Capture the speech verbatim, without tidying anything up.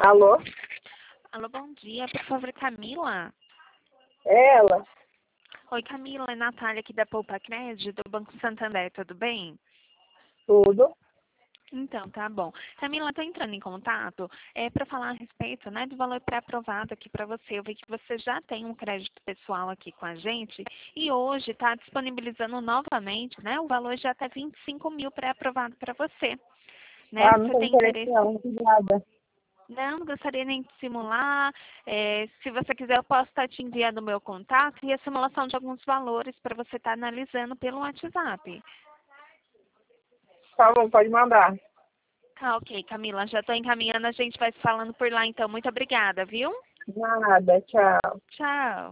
Alô? Alô, bom dia. Por favor, Camila? É ela? Oi, Camila. É Natália aqui da Poupa Crédito, do Banco Santander. Tudo bem? Tudo? Então, tá bom. Camila, estou entrando em contato é, para falar a respeito, né, do valor pré-aprovado aqui para você. Eu vi que você já tem um crédito pessoal aqui com a gente e hoje está disponibilizando novamente, né, o valor de até vinte e cinco mil pré-aprovado para você. Né? Ah, não Você tem tem interesse interesse? não, não fiz nada. Não, não gostaria nem de simular. É, se você quiser, eu posso estar te enviando o meu contato e a simulação de alguns valores para você estar analisando pelo WhatsApp. Tá bom, pode mandar. Tá, ok, Camila, já estou encaminhando, a gente vai se falando por lá então. Muito obrigada, viu? Nada, tchau. Tchau.